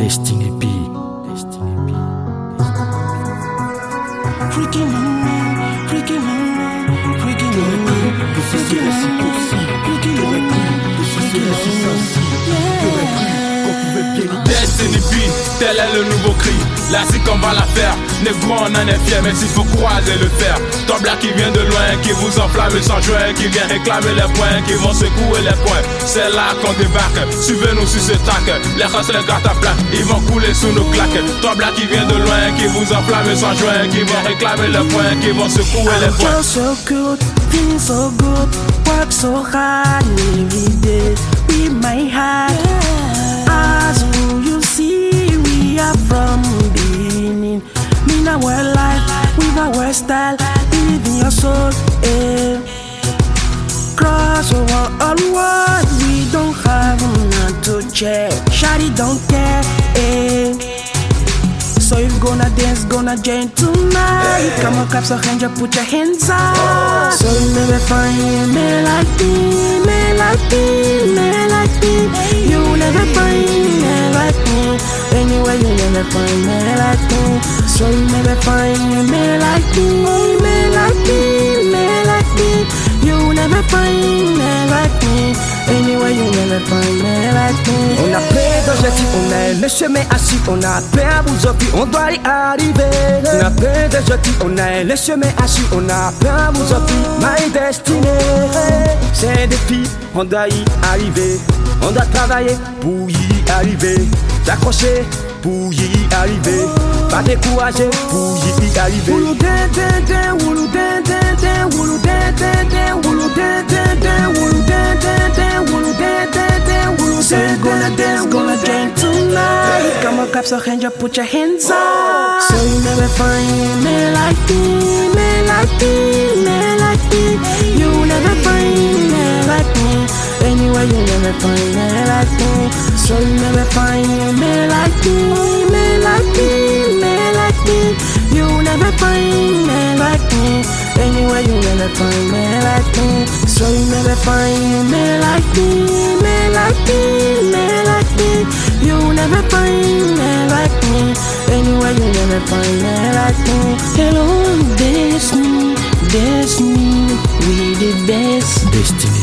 Destiny B. Freaking on, freaking on, freaking on, freaking on, Destiny B, tel est le nouveau cri. Là c'est qu'on va la faire. Négro on en est fier, mais s'il faut croiser le fer. Ton black qui vient de loin, qui vous enflamme sans joint, qui vient réclamer les points, qui vont secouer les points. C'est là qu'on débarque, suivez-nous sur ce track. Les races, les grattes à plat, ils vont couler sous nos claques. Ton black qui vient de loin, qui vous enflamme sans joint, qui vont réclamer les points, qui vont secouer les points. I'm so good, feeling so good, work so hard every day with my heart. As who you see, we are from beginning. In our life, with our style, believe in your soul. Cross over all world, we don't have none to check. Shawty don't care. So if you gonna dance, gonna join tonight. Come on, clap your hands, put your hands up. So you never find me like me, me like me, me like me. You never find me like me. Anyway, you never find me like me. So you never find me like me, me like me, me like me. You never find me like me. Anyway, you never find me like me. On a plein d'objectifs, on a le chemin assis, on a plein à vous offrir, on doit y arriver. On a plein d'objectifs, on a le chemin assis, on a plein à vous offrir, my destinée. C'est un défi, on doit y arriver. On doit travailler pour y arriver. S'accrocher pour y arriver. Pas décourager pour y arriver. Woulou den den den, woulou den den den, woulou den den den, woulou den den den, woulou den den den, woulou den den den, woulou. So you gonna dance, gonna drink tonight. Come on, clap your hands, just put your hands up. So you never find me like me, me like me, me like me. You never find me like me. Anyway, you never find me like me. So you never find me like me, me like me, me like me. You never find me like me. Anyway, you never find me like me. So you never find me like me, me like me, me like me. You never find me like me. Anyway, you never find me like me. Hello, Destiny, Destiny, we the best. Destiny